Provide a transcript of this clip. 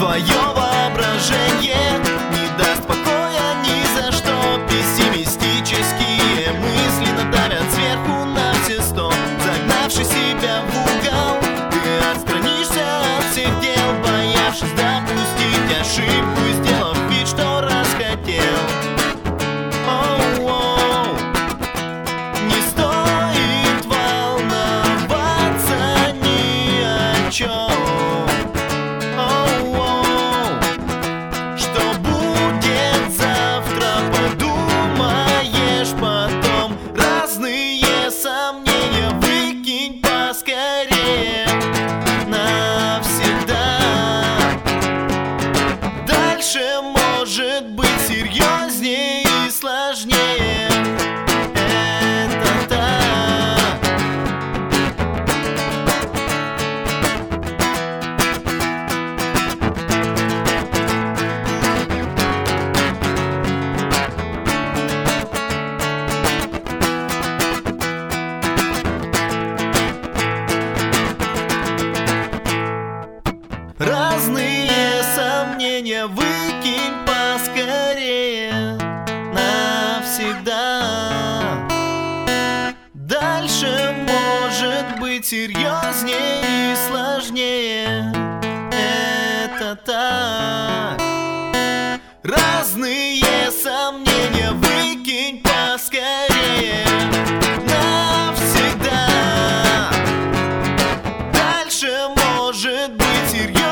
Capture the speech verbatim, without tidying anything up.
Твое воображение не даст покоя ни за что. Пессимистические мысли надавят сверху на все сто. Загнавши себя в угол, ты отстранишься от всех дел, боявшись допустить ошибку и сделав вид, что расхотел. Оу-оу. Не стоит волноваться ни о чем. Сомнения выкинь поскорее навсегда. Дальше может быть серьезнее и сложнее. Это так. Разные сомнения выкинь поскорее навсегда. Дальше может быть серьезнее и сложнее. Это так. Разные сомнения выкинь поскорее навсегда. Дальше может быть серьезнее.